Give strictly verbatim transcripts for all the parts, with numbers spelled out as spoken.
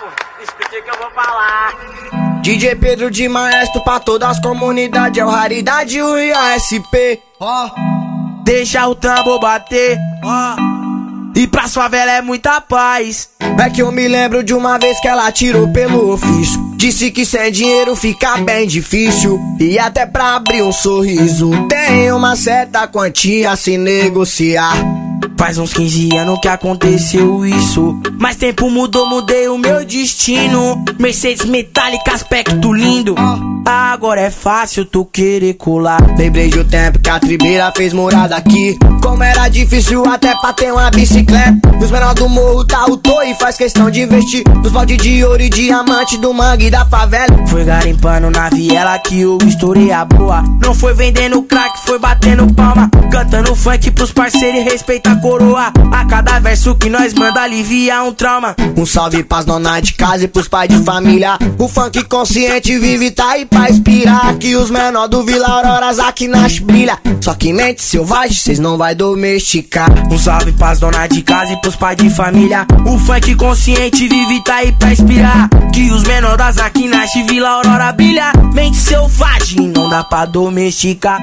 Escute o que eu vou falar. D J Pedro de maestro pra todas as comunidades, é o Raridade e o I A S P. Ó, oh. Deixa o tambor bater, ó. Oh. E pra sua vela é muita paz. É que eu me lembro de uma vez que ela tirou pelo ofício. Disse que sem dinheiro fica bem difícil, e até pra abrir um sorriso tem uma certa quantia a se negociar. Faz uns quinze anos que aconteceu isso, mas tempo mudou, mudei o meu destino. Mercedes metálica, aspecto lindo. Agora é fácil tu querer colar. Lembrei do tempo que a Tribeira fez morada aqui. Como era difícil até pra ter uma bicicleta. Os menores do morro tá o tô e faz questão de investir nos balde de ouro e diamante do mangue da favela. Foi garimpando na viela que eu estourei a boa. Não foi vendendo crack, foi batendo palma, cantando funk pros parceiros e respeita a coroa. A cada verso que nós manda alivia um trauma. Um salve pras donas de casa e pros pais de família. O funk consciente vive, tá aí pra inspirar. Que os menores do Vila Auroras aqui nas brilha. Só que mente selvagem, cês não vai domesticar. Um salve pras donas de casa e pros pais de família. O funk consciente vive, tá aí pra inspirar. Que os menores aqui nas Vila Aurora brilha. Mente selvagem, não dá pra domesticar.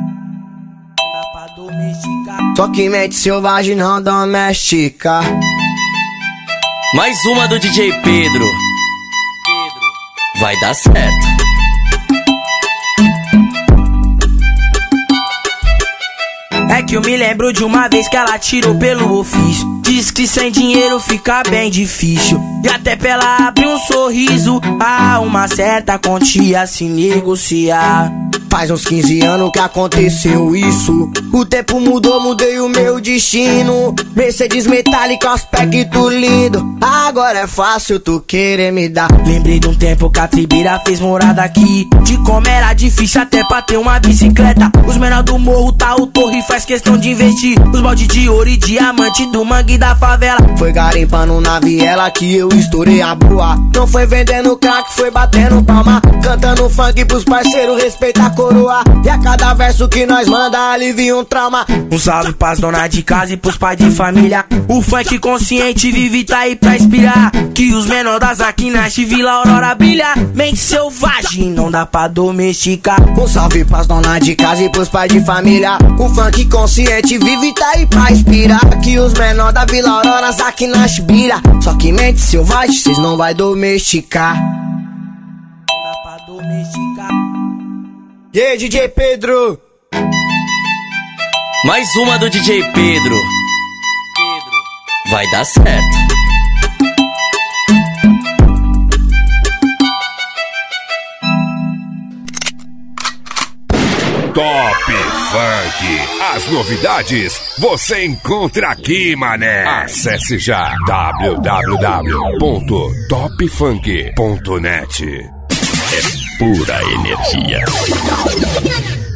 Só que mente selvagem não domestica. Mais uma do D J Pedro. Vai dar certo. É que eu me lembro de uma vez que ela tirou pelo ofício. Diz que sem dinheiro fica bem difícil, e até pra ela abrir um sorriso há uma certa quantia a se negociar. Faz uns quinze anos que aconteceu isso. O tempo mudou, mudei o meu destino. Mercedes metálica, aspecto lindo. Agora é fácil tu querer me dar. Lembrei de um tempo que a Tribeira fez morada aqui. De como era difícil até pra ter uma bicicleta. Os menores do morro tá o torre e faz questão de investir os balde de ouro e diamante do mangue da favela. Foi garimpando na viela que eu estourei a boa. Não foi vendendo crack, foi batendo palma, cantando funk pros parceiros, respeita a coroa. E a cada verso que nós manda alivia um trauma. Um salve pras donas de casa e pros pais de família. O funk consciente vive, tá aí pra inspirar. Que os menores aqui na Vila Aurora brilha. Mente selvagem, não dá pra domesticar. Um salve pras donas de casa e pros pais de família. O funk consciente vive, tá aí pra inspirar. Que os menores da Vila Aurora aqui nas brilha. Só que mente selvagem, cês não vai domesticar. Não dá pra domesticar. E aí, D J Pedro? Mais uma do D J Pedro. Vai dar certo. Top Funk. As novidades você encontra aqui, mané. Acesse já w w w ponto top funk ponto net. É pura energia.